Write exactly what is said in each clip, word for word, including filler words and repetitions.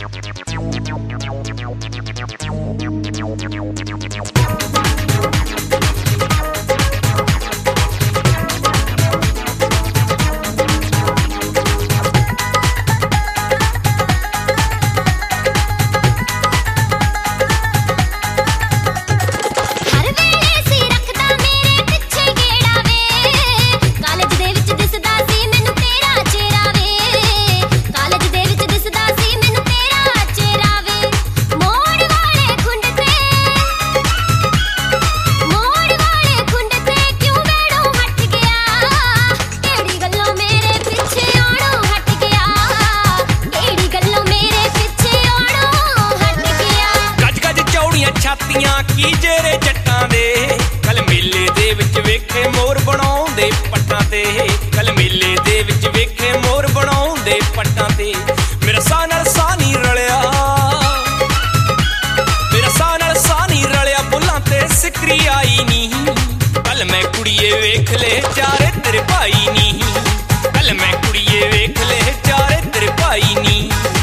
की जेरे जट्टां दे कल मेले दे विच वेखे मोर बनाउंदे पट्टां ते कल मेले दे विच वेखे मोर बनाउंदे पट्टां ते मेरा साह नाल साह नी रलिया मेरा साह नाल साह नी रलिया बुल्लां ते सिकरी आई नी कल मैं कुड़िए वेख ले चारे तेरे भाई नी कल मैं कुड़िए वेख ले चारे तेरे भाई नी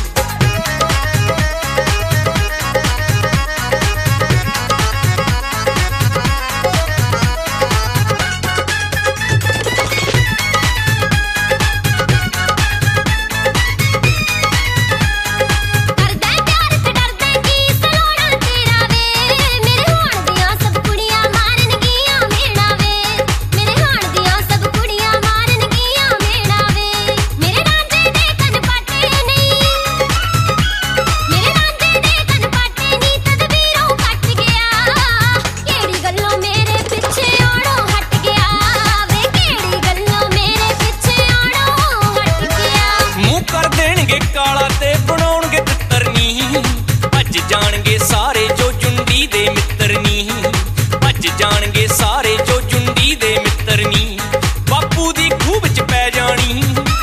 काला ते बनाउणगे तित्तर नी भज जाणगे सारे जो जुंडी दे मित्तर नी भज जाणगे सारे जो जुंडी दे मित्तर नी बापू दी खूब च पै जानी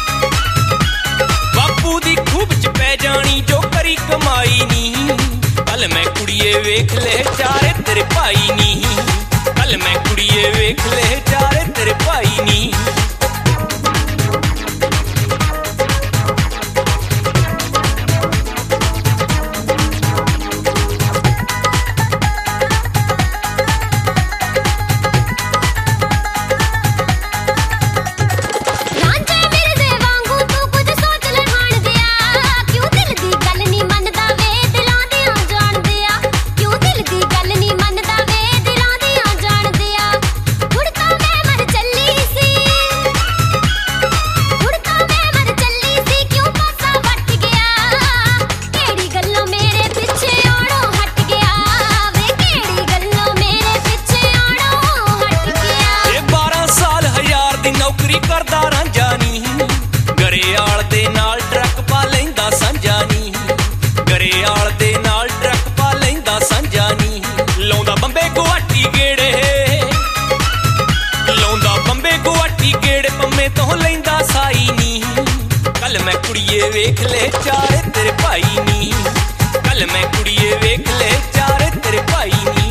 बापू दी खूब च पै जानी जो करी कमाई नी कल मैं कुड़िए वेख ले चारे तेरे भाई नी कल मैं कुड़िए वेख ले चारे तेरे भाई नी करदा रांझा नी गरेआल दे नाल ट्रक पा लैंदा सांझा नी गरेआल दे नाल ट्रक पा लैंदा सांझा नी लाउंदा बंबे गुवाटी गेड़े लाउंदा बंबे गुवाटी गेड़े पम्मे तो लैंदा साई नी कल मैं कुड़िए वेख ले चारे तेरे भाई नी कल मैं कुड़िए वेख ले चारे तेरे भाई नी